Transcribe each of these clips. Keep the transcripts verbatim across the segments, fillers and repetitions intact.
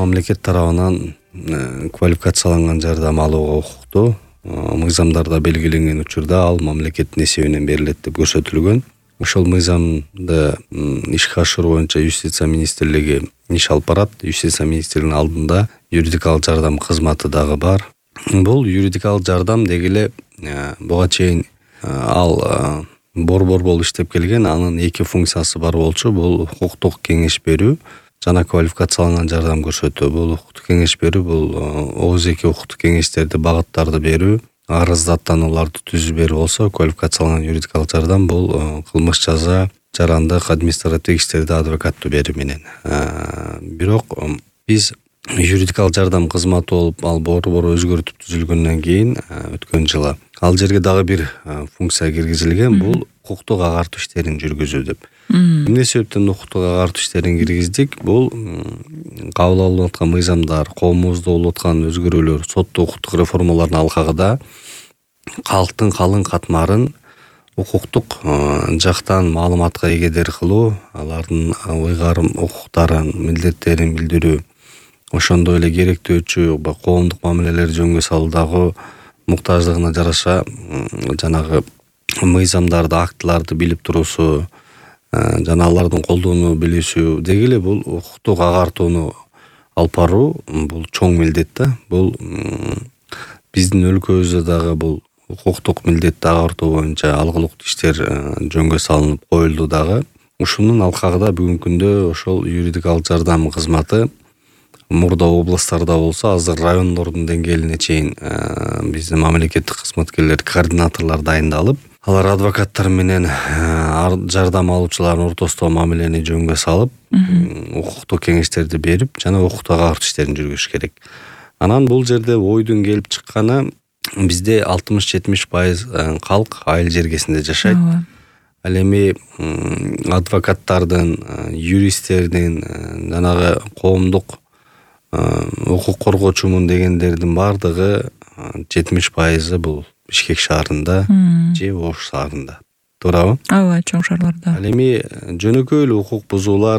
мамлекет тарабынан квалификацияланган жардам алууга укуктуу. Мыйзамдарда белгиленген учурда ал мамлекеттин эсебинен берилет деп көрсөтүлгөн. Ошол мыйзамды ишке ашыруу боюнча юстиция министрлиги иш алып барат. Юстиция министрлигинин алдында юридикалык жардам кызматы дагы бар. Бул юридикалык жардам дегеле буга чейин ал борбор болуп иштеп келген. Анын эки функциясы бар болчу. Бул укуктук кеңеш берүү жана квалификацияланган жардам көрсөтүү. Бул укуктук кеңеш берүү бул огузеки укуктук кеңештерди, багыттарды берүү, арыздаттанууларды түзүп берүү болсо, квалификацияланган юридикалык жардам бул кылмыш жаза, жарандык, административдик иштерди адвокаттуу берүү менен. Бирок биз юридикалык жардам кызматы болуп, ал борбор өзгөртүп түзүлгөндөн кийин өткөн жылы ал жерге дагы бир функция киргизилген. Бул укуктук агартуу иштерин жүргүзүү деп. Эмне себептен укуктук агартуу иштерин киргиздик? Бул кабыл алынып аткан мыйзамдар, коомубузда болуп аткан өзгөрүүлөр, соттук укуктук реформалардын алкагында калктын калың катмарын укуктук жактан маалыматка эгедер кылуу, алардын ыйгарым укуктарын, милдеттерин билдирүү, ошондой эле керектөөчү коомдук мамилелер жөнгө салуудагы муктаждыгына жараша жанагы мыйзамдарды, актыларды билип туруусу жана алардын колдонуу билүүсү дегеле бул укуктук агартууну алып баруу бул чоң милдет да. Бул биздин өлкөбүздө дагы бул укуктук милдетти агартуу боюнча алгылыктуу иштер жөнгө салынып коюлду дагы. Ушунун алкагында бүгүнкү күндө ошол юридикалык жардам кызматы мурда областтарда болсо, азыр райондордун деңгээлине чейин биздин мамлекеттик кызматкерлер, координаторлор дайындалып, алар адвокаттар менен жардам алуучулардын ортосунда мамилени жөнгө салып, укуктук кеңештерди берип, жана укуктук агартуу иштерин жүргүзүш керек. Анан бул жерде ойдун келип чыкканы, бизде алтымыш-жетимиш пайыз калк айыл жергесинде жашайт. Ал эми адвокаттардын, юристтердин, жанагы коомдук укук коргоочумун дегендердин бардыгы жетимиш пайызы бул Бишкек шаарында же Ош шаарында. Туурабы? Ооба, чоң шаарларда. Ал эми жөнөкөй эле укук бузуулар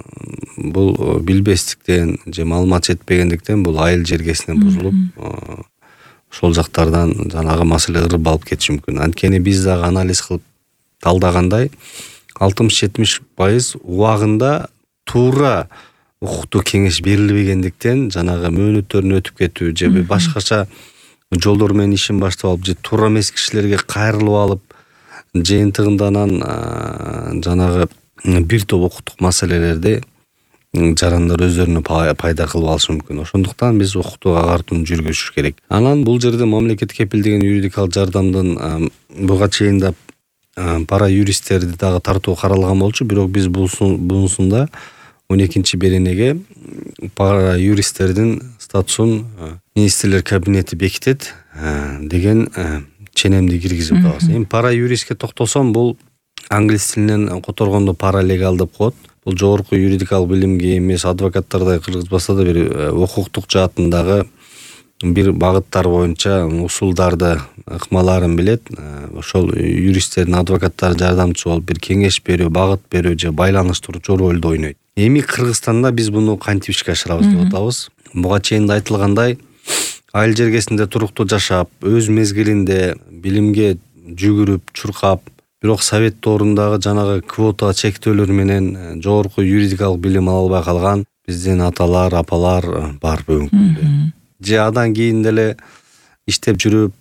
бул билбестиктен же маалымат жетпегендиктен бул айыл жергесинен бузулуп, ошол жактардан жанагы маселе ырып алып кетиши мүмкүн. Анткени биз дагы анализ кылып талдагандай, алтымыш-жетимиш пайыз убагында туура укуктук кеңеш берилбегендиктен жанагы мөөнөттөрүн өтүп кетүү же башкача жолдор менен ишин баштап алып же туура эмес кишилерге кайрылып алып, жыйынтыгындан жанагы бир топ укуктук маселелерди жарандар өздөрүнө пайда кылып алышы мүмкүн. Ошондуктан биз укуктук агартууну жүргүзүш керек. Анан бул жерде мамлекет кепилдеген юридикалык жардамдын буга чейин да пара юристтерди дагы тартуу каралган болчу, бирок биз бунусунда он экинчи беренеге пара юристтердин статусун министрлер кабинети бекитет деген ченемди киргизип атабыз. Эми пара юристке токтолсом, бул англис тилинен которгондо паралегал деп коет. Бул жогорку юридикалык билимге эмес, адвокаттардай кыргызбаса да бир укуктук жаатындагы бир багыттар боюнча усулдарды, ыкмаларын билет. Ошол юристтердин, адвокаттар жардамчы болуп бир кеңеш берүү, багыт берүү же байланыштыруучу ролду ойнойт. Эми Кыргызстанда биз буну кантип ишке ашырабыз деп атабыз. Буга чейин да айтылгандай, айыл жергесинде туруктуу жашап, өз мезгилинде билимге жүгүрүп, чуркап, бирок совет дорундагы жанагы квота чектөөлөр менен жогорку юридикалык билим ала албай калган биздин аталар, апалар бар бүгүнкү күндө. Же адан кийин деле иштеп жүрүп,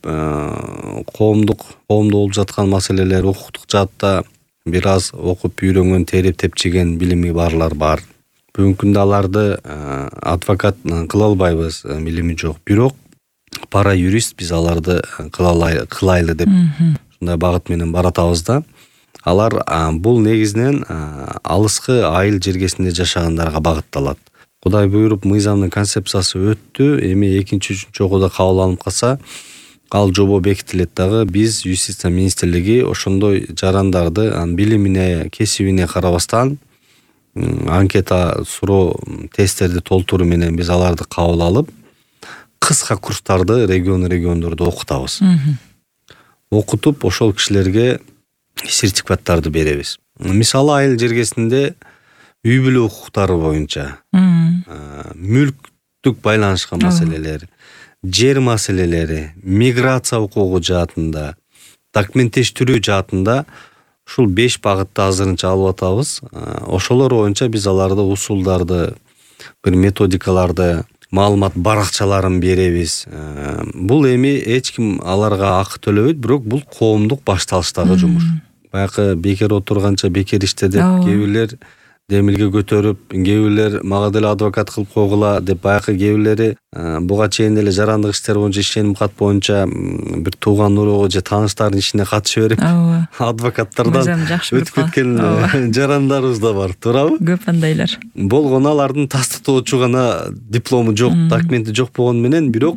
коомдук коомдо болуп жаткан маселелер, укуктук жаатта бир аз окуп үйрөнгөн, терип тепчиген билими барлар бар. Бүгүнкү күндө аларды адвокат кыла албайбыз, билими жок. Бирок пара юрист биз аларды кылайлы деп ушундай багыт менен баратабыз да. Алар бул негизинен алыскы айыл жергесинде жашагандарга багытталат. Кудай буйруп мыйзамдын концепциясы өттү. Эми экинчи, үчүнчү окууда кабыл алынып калса, ал жобо бекитилет дагы. Биз юстиция министрлиги ошондой жарандарды билимине, кесибине карабастан анкета суроо тесттерди толтуруу менен биз аларды кабыл алып, кыска курстарды регион региондордо окутабыз. Окутуп, ошол кишилерге сертификаттарды беребиз. Мисалы, айыл жергесинде үй бүлө укуктары боюнча, мүлктүк байланышкан маселелер, жер маселелери, миграция укугу жаатында, документтештирүү жаатында ушул беш багытты азырынча алып атабыз. Ошолор боюнча биз аларды усулдарды, бир методикаларды, маалымат баракчаларын беребиз. Бул эми эч ким аларга акы төлөбөйт, бирок бул коомдук башталыштагы жумуш. Баягы бекер отурганча бекер иште деп кээ бирлер демилге көтөрүп, кээ бирлер мага деле адвокат кылып койгула деп, баягы кээ бирлери буга чейин эле жарандык иштер боюнча ишеним кат боюнча бир тууган урууга же тааныштардын ишине катыша берип, адвокаттардан өтүп кеткен жарандарыбыз да бар, туурабы? Көп андайлар. Болгону алардын тастыктоочу гана диплому жок, документи жок болгону менен, бирок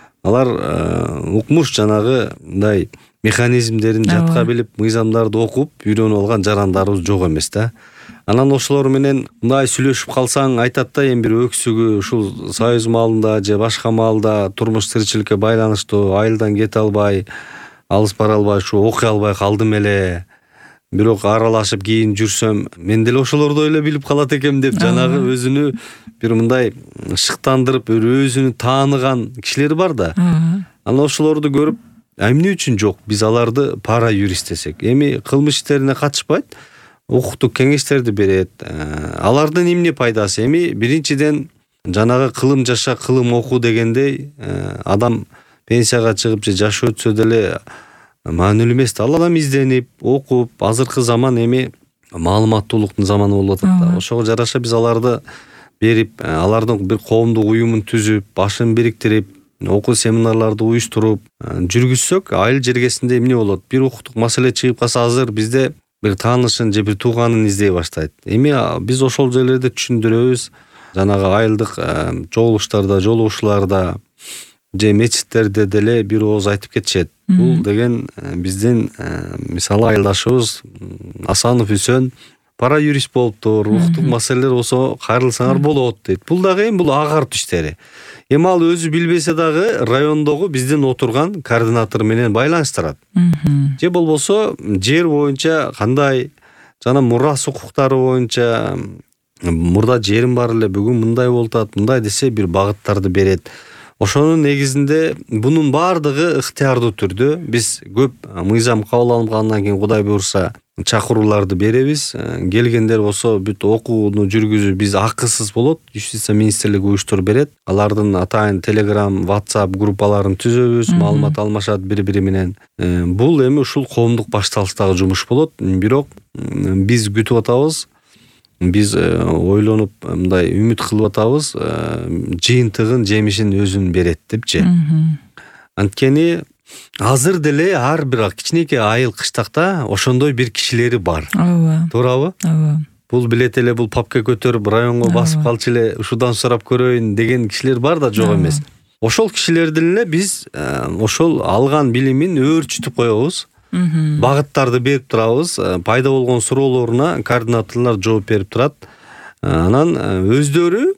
алар укмуш жанагы мындай механизмдерин жатка билип, мыйзамдарды окуп, үйрөнүп алган жарандарыбыз жок эмес да. Анан ошолор менен мындай сүйлөшүп калсаң, айтат да, эми бир өксүгү ушул союз маалында же башка маалда турмуш тиричиликке байланыштуу, айылдан кете албай, алыс бара албай, ушу окуй албай калдым эле. Бирок аралашып кийин жүрсөм, мен деле ошолорду эле билип калат экем деп, жанагы өзүнү бир мындай шыктандырып, өзүнү тааныган кишилер бар да. Анан ошолорду көрүп, эмне үчүн жок биз аларды пара юрист десек? Эми кылмыш иштерине катышпайт, укуктук кеңештерди берет. Алардын эмне пайдасы? Эми биринчиден жанагы кылым жаша, кылым оку дегендей, адам пенсияга чыгып же жаш өтсө деле маанилүү эмес да. Ал адам изденип, окуп, азыркы заман эми маалыматтуулуктун заманы болуп атат да. Ошого жараша биз аларды берип, алардын бир коомдук уюмун түзүп, башын бириктирип, окуу семинарларды уюштуруп жүргүзсөк, айыл жергесинде эмне болот? Бир укуктук маселе чыгып калса, азыр бизде бир таанышын же бир тууганын издей баштайт. Эми биз ошол жерлерде түшүндүрөбүз. Жанагы айылдык чогулуштарда, жолугушууларда же мечиттерде деле бир ооз айтып кетишет. Бул деген биздин мисалы айылдашыбыз Асанов Үсөн пара юрист болуптур, укуктук маселелер болсо кайрылсаңар болот дейт. Бул дагы эми бул агартуу иштери. Эми ал өзү билбесе дагы райондогу биздин отурган координатор менен байланыштырат. Же болбосо жер боюнча кандай, жана мурас укуктары боюнча мурда жерим бар эле, бүгүн мындай болуп атат, мындай десе бир багыттарды берет. Ошонун негизинде бунун баардыгы ыктыярдуу түрдө биз көп мыйзам кабыл алынгандан кийин Кудай буйрса чакырууларды беребиз. Келгендер болсо бүт окууну жүргүзүп биз акысыз болот. Юстиция министрлиги уюштуруп берет. Алардын атайын Telegram, WhatsApp группаларын түзөбүз, маалымат алмашат бири-бири менен. Бул эми ушул коомдук башталыштагы жумуш болот. Бирок биз күтүп атабыз. Биз ойлонуп мындай үмүт кылып атабыз, жыйынтыгын, жемишин өзүн берет депчи. Анткени азыр деле ар бир кичинекей айыл кыштакта ошондой бир кишилери бар. Ооба. Туурабы? Ооба. Бул билет эле, бул папка көтөрүп районго басып калчу эле, ушудан сурап көрөйүн деген кишилер бар да, жок эмес. Ошол кишилердин эле биз ошол алган билимин өөрчүтүп коебуз. Багыттарды берип турабыз, пайда болгон суроолоруна координаторлор жооп берип турат. Анан өздөрү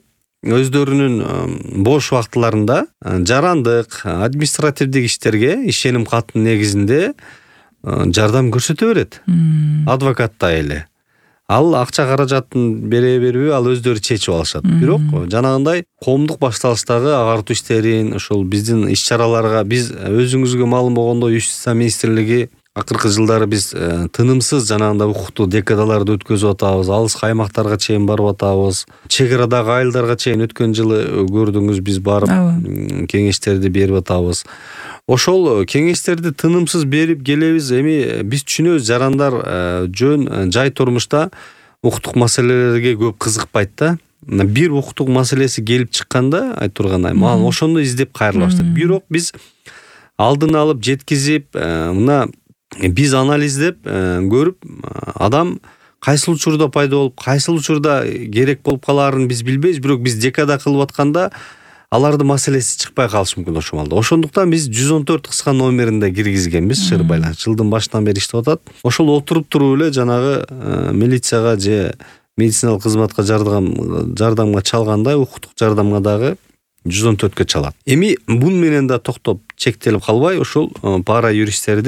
өздөрүнүн бош убактыларында жарандык, административдик иштерге ишеним каттын негизинде жардам көрсөтө берет. Адвокаттай эле. Ал акча каражатын бере бербей, ал өздөрү чечип алышат. Бирок жанагындай коомдук башталыштагы агартуу иштерин, ошол биздин иш-чараларга биз өзүңүзгө маалым болгондо Юстиция министрлиги акыркы жылдары биз тынымсыз жанагындай укуктуу декадаларды өткөзүп атабыз, алыс аймактарга чейин барып атабыз. Чек арадагы айылдарга чейин өткөн жылы көрдүңүз, биз барып кеңештерди берип атабыз. Ошол кеңештерди тынымсыз берип келебиз. Эми биз түшүнөбүз, жарандар жөн жай турмушта укуктук маселелерге көп кызыкпайт да. Бир укуктук маселеси келип чыкканда, айт тургандай, мага ошондо издеп кайрыла баштайт. Бирок биз алдын алып жеткизип, мына биз анализдеп көрүп, адам кайсыл учурда пайда болуп, кайсыл учурда керек болуп калаарын биз билбейбиз, бирок биз декада кылып атканда аларды маселеси чыкпай калышы мүмкүн ошол маалда. Ошондуктан биз жүз он төрт кыска номеринде киргизгенбиз, шыр байланыш. Жылдын башынан бери иштеп атат. Ошол отуруп туруп эле жанагы милицияга же медициналык кызматка жардам жардамга чалгандай, укуктук жардамга дагы жүз он төрткө чалат. Эми бун менен да токтоп чектелип калбай, ошол пара юристтерди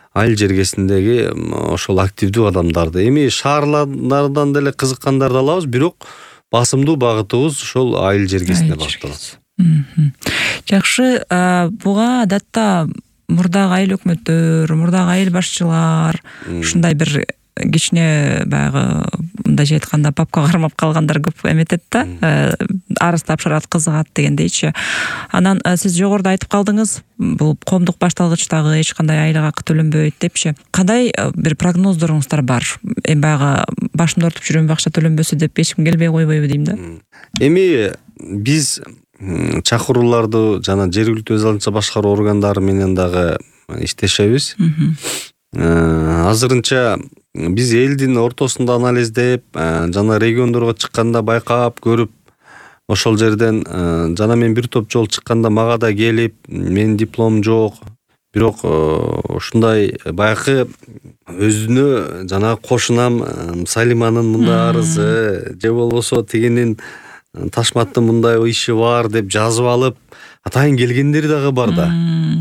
айыл жергесиндеги ошол активдүү адамдарды эми шаарлардан деле кызыккандарды алабыз, бирок басымдуу багытыбыз ошол айыл жергесине багытталат. Жакшы, буга адатта мурдагы айыл өкмөттөр, мурдагы айыл башчылар ушундай бир кичине баягы мындай айтканда папка кармап калгандар көп эметет да, арыз тапшырат, кызыгат дегендейчи. Анан сиз жогоруда айтып калдыңыз, бул коомдук башталгычтагы эч кандай айлык акы төлөнбөйт депчи. Кандай бир прогноздоруңуздар бар? Эми баягы башымды ортуп жүрөм, акча төлөнбөсө деп эч ким келбей койбойбу дейм да. Эми биз чакырууларды жана жергиликтүү өз алдынча башкаруу органдары менен дагы иштешебиз. Азырынча биз элдин ортосунда анализдеп, жана региондорго чыкканда байкап көрүп, ошол жерден жана мен бир топ жолу чыкканда мага да келип, менин диплом жок, бирок ушундай баягы өзүнө жана кошунам Салиманын мындай арызы же болбосо тигинин Ташматтын мындай иши бар деп жазып алып атайын келгендери дагы бар да.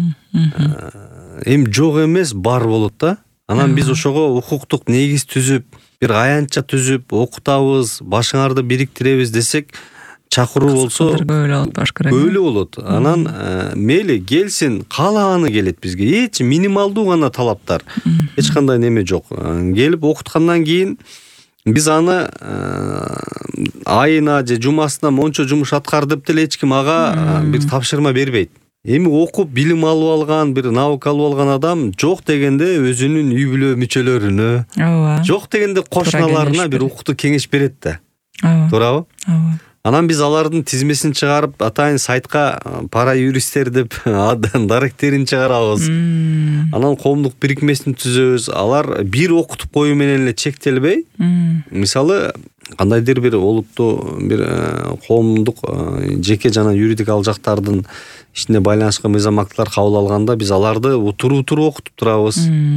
Эми жок эмес, бар болот да. Анан биз ошого укуктук негиз түзүп, бир аянтча түзүп, окутабыз, башыңарды бириктиребиз десек, чакыруу болсо көйлө болот. Анан мейли келсин, каалаганы келет бизге. Эч минималдуу гана талаптар. Эч кандай неме жок. Келип окуткандан кийин биз аны айына же жумасына мончо жумуш аткар деп деле эч ким ага бир тапшырма бербейт. Эми окуп билим алып алган, бир наука алып алган адам жок дегенде өзүнүн үй бүлө мүчөлөрүнө, жок дегенде кошуналарына бир укуктуу кеңеш берет да. Туурабы? Анан биз алардын тизмесин чыгарып, атайын сайтка пара юристтер деп даректерин чыгарабыз. Анан коомдук бирикмесин түзөбүз. Алар бир окутуп коюу менен эле чектелбей, мисалы кандайдыр бир олуттуу бир коомдук жеке жана юридикалык жактардын ишине байланышкан мыйзам актылар кабыл алганда биз аларды утур-утур окутуп турабыз.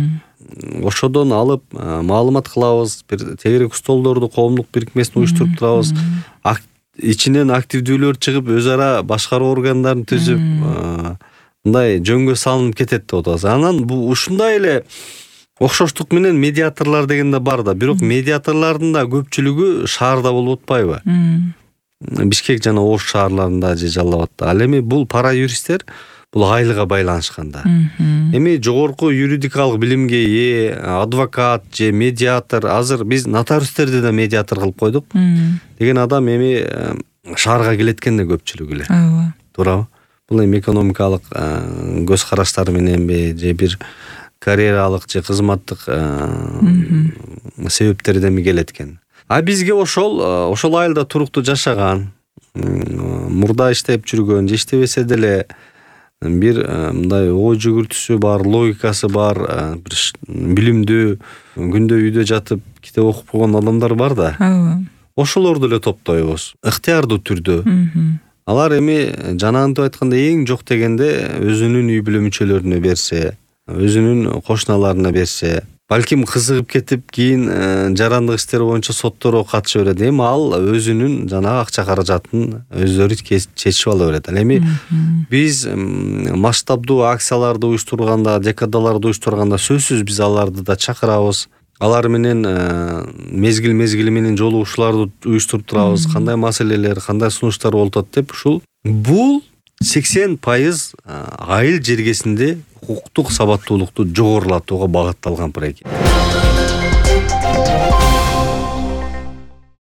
Ошодон алып маалымат кылабыз, бир тегерек столдорду коомдук бирикмесин уюштуруп турабыз. Ичинен активдүүлөр чыгып, өз ара башкаруу органдарын түзүп, мындай жөнгө салынып кетет деп атабыз. Анан бул ушундай эле окшоштук менен медиаторлор деген да бар да, бирок медиаторлордун да көпчүлүгү шаарда болуп атпайбы? Бишкек жана Ош шаарларында же Жалал абадта. Ал эми бул пара юристтер бул айлыга байланышканда. Эми жогорку юридикалык билимге ээ адвокат же медиатор, азыр биз нотариустерди да медиатор кылып койдук. Деген адам эми шаарга келеткенде көпчүлүгү эле. Ооба. Туурабы? Бул эми экономикалык көз караштары мененби же бир карьералык же кызматтык себептерден ми келет экен. А бизге ошол ошол айылда туруктуу жашаган, мурда иштеп жүргөн, же иштебесе деле бир мындай ой жүгүртүсү бар, логикасы бар, бир билимдүү, күндө үйдө жатып китеп окуп койгон адамдар бар да. Ошолорду эле топтойбуз, ыктыярдуу түрдө. Алар эми жанагынтип айтканда эң жок дегенде өзүнүн үй бүлө мүчөлөрүнө берсе, өзүнүн кошуналарына берсе, балким кызыгып кетип кийин жарандык иштер боюнча сотторго катыша берет. Эми ал өзүнүн жанагы акча каражатын өздөрү чечип ала берет. Ал эми биз масштабдуу акцияларды уюштурганда, декадаларды уюштурганда сөзсүз биз аларды да чакырабыз. Алар менен мезгил мезгили менен жолугушууларды уюштуруп турабыз. Кандай маселелер, кандай сунуштар болуп атат деп ушул бул сексен пайыз айыл жергесинде укуктук сабаттуулукту жогорулатууга багытталган проект.